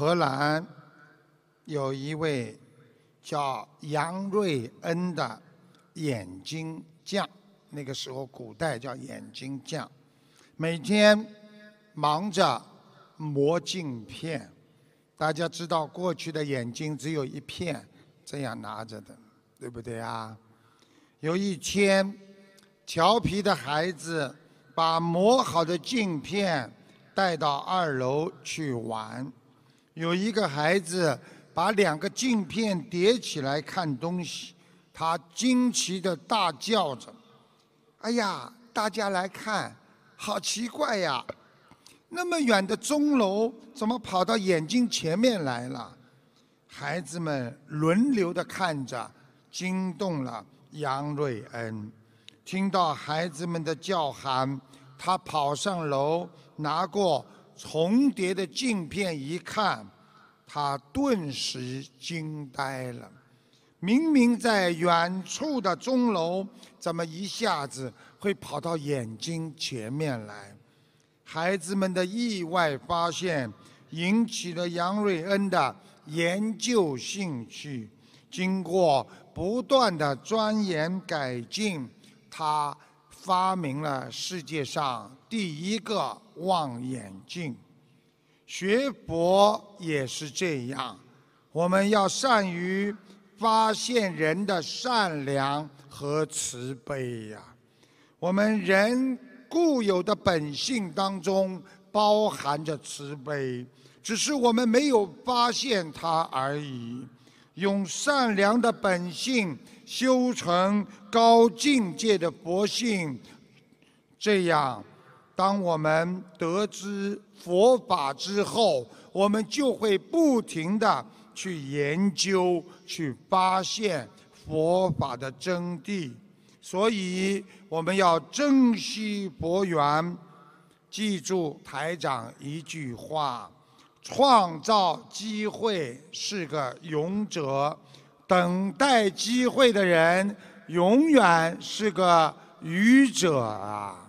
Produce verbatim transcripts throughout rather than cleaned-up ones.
荷兰有一位叫杨瑞恩的眼睛匠，那个时候古代叫眼睛匠，每天忙着磨镜片。大家知道过去的眼睛只有一片这样拿着的，对不对啊？有一天，调皮的孩子把磨好的镜片带到二楼去玩。有一个孩子把两个镜片叠起来看东西，他惊奇地大叫着：“哎呀，大家来看，好奇怪呀！那么远的钟楼怎么跑到眼睛前面来了？”孩子们轮流地看着，惊动了杨瑞恩。听到孩子们的叫喊，他跑上楼，拿过重叠的镜片一看，他顿时惊呆了。明明在远处的钟楼，怎么一下子会跑到眼睛前面来？孩子们的意外发现引起了杨瑞恩的研究兴趣。经过不断的钻研改进，他发明了世界上第一个望远镜。学佛也是这样，我们要善于发现人的善良和慈悲呀。我们人固有的本性当中包含着慈悲，只是我们没有发现它而已。用善良的本性修成高境界的佛性，这样，当我们得知佛法之后，我们就会不停地去研究、去发现佛法的真谛。所以，我们要珍惜佛缘，记住台长一句话：创造机会是个勇者，等待机会的人永远是个愚者啊！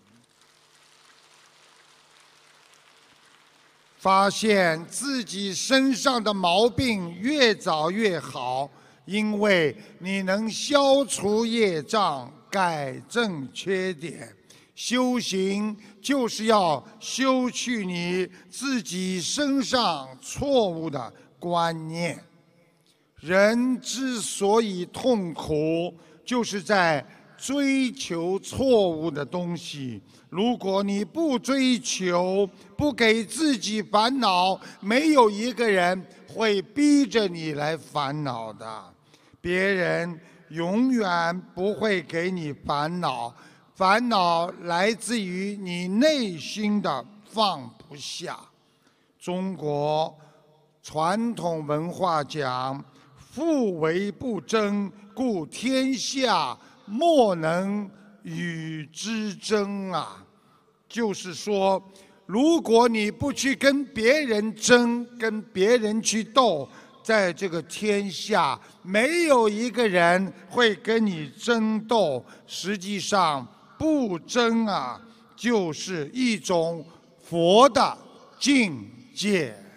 发现自己身上的毛病越早越好，因为你能消除业障，改正缺点。修行就是要修去你自己身上错误的观念。人之所以痛苦，就是在追求错误的东西。如果你不追求，不给自己烦恼，没有一个人会逼着你来烦恼的。别人永远不会给你烦恼，烦恼来自于你内心的放不下。中国传统文化讲：夫为不争，故天下莫能与之争啊。就是说，如果你不去跟别人争，跟别人去斗，在这个天下没有一个人会跟你争斗。实际上，不争啊，就是一种佛的境界。